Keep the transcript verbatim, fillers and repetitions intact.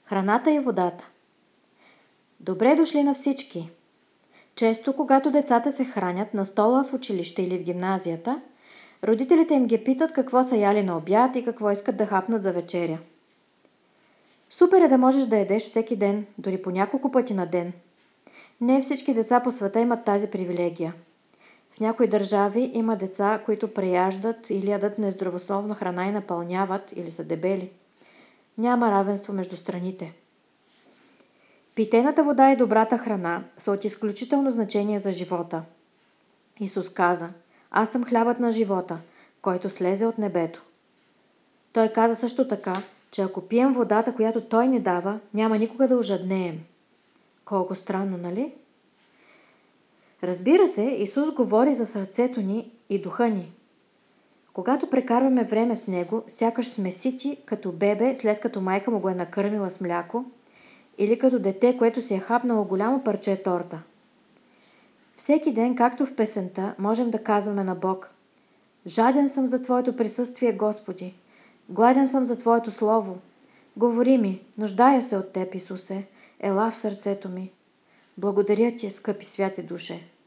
Храната и водата. Добре дошли на всички! Често, когато децата се хранят на стола в училище или в гимназията, родителите им ги питат какво са яли на обяд и какво искат да хапнат за вечеря. Супер е да можеш да ядеш всеки ден, дори по няколко пъти на ден. Не всички деца по света имат тази привилегия. В някои държави има деца, които преяждат или ядат нездравословна храна и напълняват или са дебели. Няма равенство между страните. Питейната вода и добрата храна са от изключително значение за живота. Исус каза: "Аз съм хлябът на живота, който слезе от небето." Той каза също така, че ако пием водата, която Той ни дава, няма никога да ожаднеем. Колко странно, нали? Разбира се, Исус говори за сърцето ни и духа ни. Когато прекарваме време с Него, сякаш сме сити като бебе, след като майка му го е накърмила с мляко, или като дете, което си е хапнало голямо парче торта. Всеки ден, както в песента, можем да казваме на Бог: "Жаден съм за Твоето присъствие, Господи. Гладен съм за Твоето Слово. Говори ми, нуждая се от Теб, Исусе. Ела в сърцето ми. Благодаря Ти, скъпи святи душе."